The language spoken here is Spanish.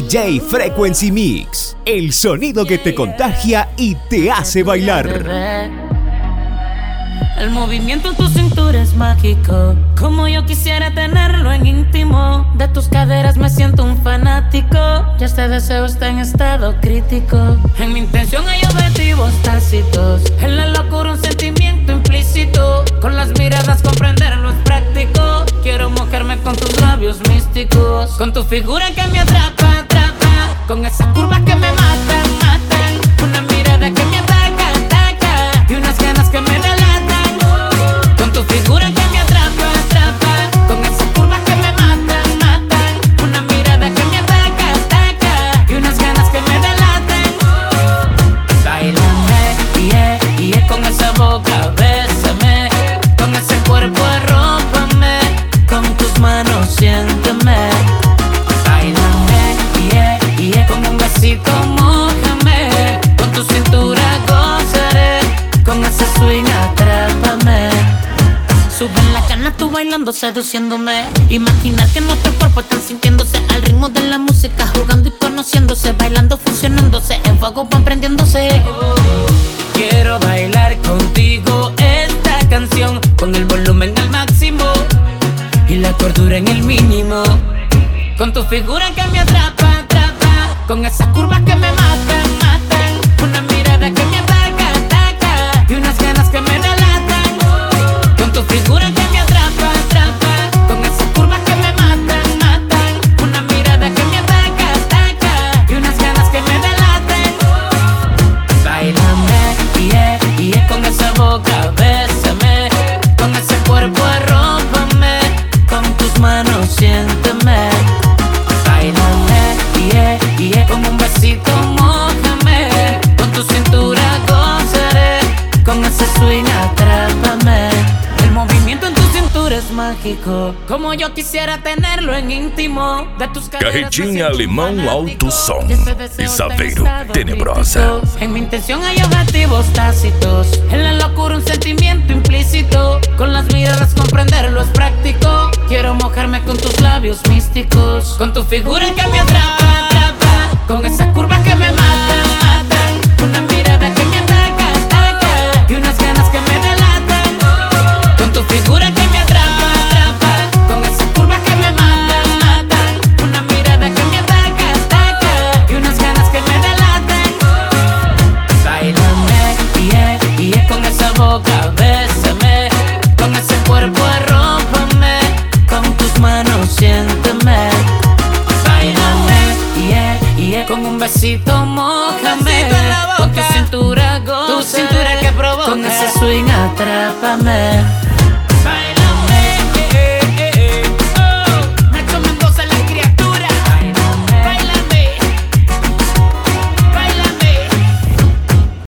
DJ Frequency Mix, el sonido que te contagia y te hace bailar. El movimiento en tu cintura es mágico, como yo quisiera tenerlo en íntimo. De tus caderas me siento un fanático, ya este deseo está en estado crítico. En mi intención hay objetivos tácitos, en la locura un sentimiento implícito. Con las miradas comprenderlo es práctico. Quiero mojarme con tus labios místicos, con tu figura que me atrapa, atrapa, con esas curvas que me matan, matan. Una mirada que me ataca, ataca, y unas ganas que me delatan. Tu figura que me atrapa, atrapa, con esas curvas que me matan, matan. Una mirada que me ataca, ataca, y unas ganas que me delaten. Báilame, yeah, yeah, con esa boca, bésame, con ese cuerpo arrópame, con tus manos siénteme. Báilame, yeah, yeah, con un besito mójame, con tu cintura gozaré, con ese swing atrápame. Suben la cana tú bailando, seduciéndome. Imaginar que nuestros cuerpos están sintiéndose al ritmo de la música, jugando y conociéndose, bailando, fusionándose, en fuego van prendiéndose. Quiero bailar contigo esta canción, con el volumen al máximo y la cordura en el mínimo. Con tu figura que me atrapa, atrapa, con esas curvas que me matan, matan. Una mirada que me ataca, ataca, y unas ganas que me delatan. Tu figura que me atrapa, atrapa, con esas curvas que me matan, matan. Una mirada que me ataca, ataca, y unas ganas que me delaten. Báilame, yeah, yeah, con esa boca, bésame, con ese cuerpo arrópame, con tus manos siénteme. Báilame, yeah, yeah, con un besito mójame, con tu cintura gozaré, con ese swing atrápame. Movimiento en tu cintura es mágico, como yo quisiera tenerlo en íntimo. De tus Carretinha Alemão Alto Som y Saveiro Tenebrosa. En mi intención hay objetivos tácitos, en la locura un sentimiento implícito. Con las miradas comprenderlo es práctico. Quiero mojarme con tus labios místicos, con tu figura que me atrapa, atrapa, con esas curvas que me matan, matan. Una mirada que me ataca, ataca, y unas ganas que me delatan. Tu figura que me atrapa, atrapa, con esas curvas que me matan, matan. Una mirada que me ataca, ataca, y unas ganas que me delaten. Báilame, yeah, yeah, con esa boca, bésame, con ese cuerpo arrópame, con tus manos siénteme. Báilame, yeah, yeah, con un besito mójame, con tu cintura goza, tu cintura que provoca, con ese swing atrápame.